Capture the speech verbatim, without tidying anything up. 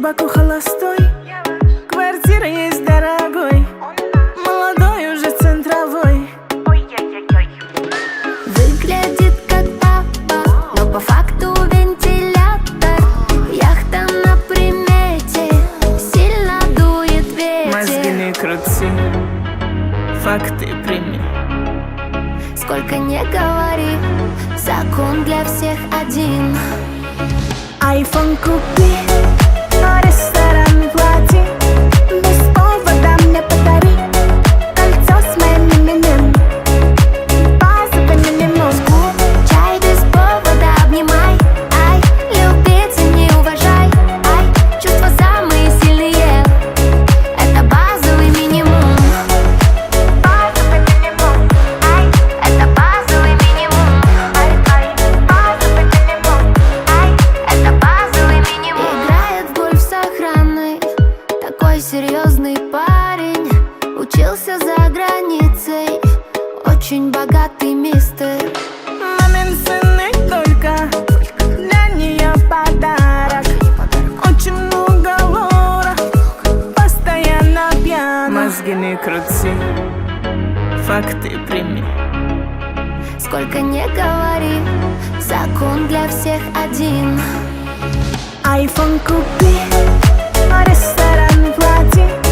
Баку холостой, квартира есть дорогой, молодой уже центровой. Выглядит как папа, но по факту вентилятор. Яхта на примете, сильно дует ветер. Мозги не крути, факты прими. Сколько не говори, закон для всех один. Айфон купи, а ресторан плати, без повода мне подари кольцо с моим именем, базовый минимум. Чай без повода обнимай, ай, любить и не уважай, ай, чувства самые сильные, это базовый минимум. Базовый минимум, Ай, это базовый минимум. ай, ай, базовый минимум, Ай, это базовый минимум. Играет в гольф с охраной, такой серьезный парень. Учился за границей, очень богатый мистер. мамин сын и только для нее подарок. Очень много лора, постоянно пьян. Мозги не крути, факты прими. Сколько не говори, закон для всех один. Айфон купи, а ресторан плати,